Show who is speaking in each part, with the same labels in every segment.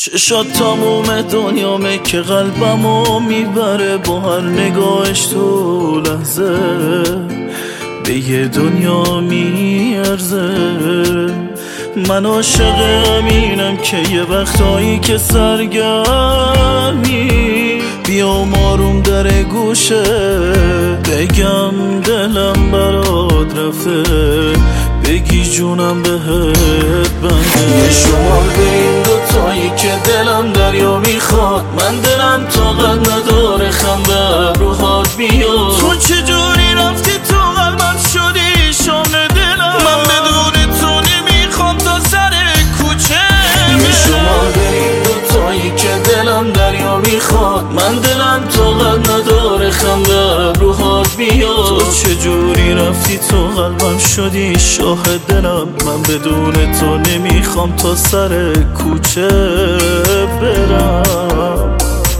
Speaker 1: چشات تموم دنیامه که قلبمو میبره با هر نگاهش تو لحظه به یه دنیا میارزه. من عاشق امینم که یه وقتایی که سرگرمی بیام آروم در گوشه بگم دلم برات رفته، بگی جونم بهت بنده. شمار به این دوتایی که دلم دریا میخواد، من دلم طاقت نداره خم به روحات بیاد. تو چجوری رفتی تو قلبم شدی شام دلم، من بدون تو نمیخوام تا سر کوچه شمار به این دوتایی که دلم دریا میخواد، من دلم طاقت نداره خم به روحات بیاد. تو چجوری رفتی تو قلبم شدی شاه دلم، من بدون تو نمیخوام تا سر کوچه برم.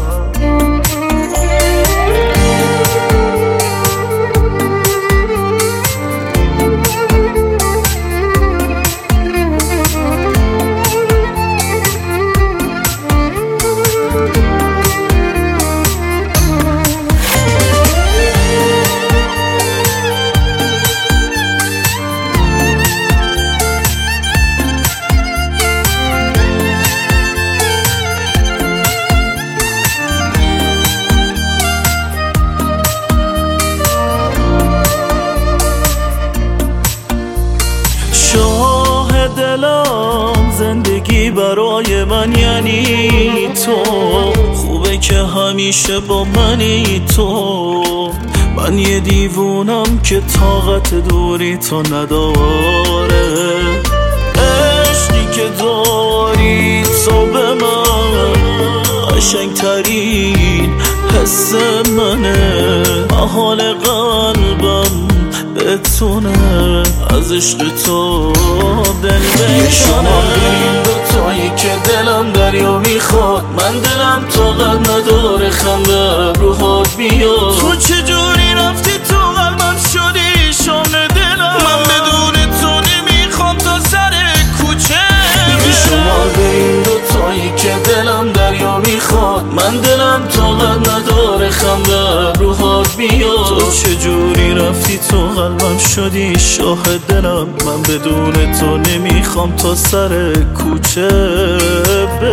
Speaker 1: شاه دلم زندگی برای من یعنی تو، خوبه که همیشه با منی تو. من یه دیوونم که طاقت دوری تو نداره، عشقی که داری تو به من قشنگترین حس منه. حال قلبم بتونه از عشق تو دل بکنه. این دوتایی که دلم دریا میخواد، من دلم طاقت نداره خم به روحات بیاد. تو چجوری رفتی تو قلبم شدی شام دلم، من بدون تو نمیخوام تا سر کوچه شمار به این دوتایی که دلم دریا میخواد، من دلم طاقت نداره خم به روحات بیاد. تو چجوری رفتی تو قلبم شدی شاه دلم، من بدون تو نمیخوام تا سر کوچه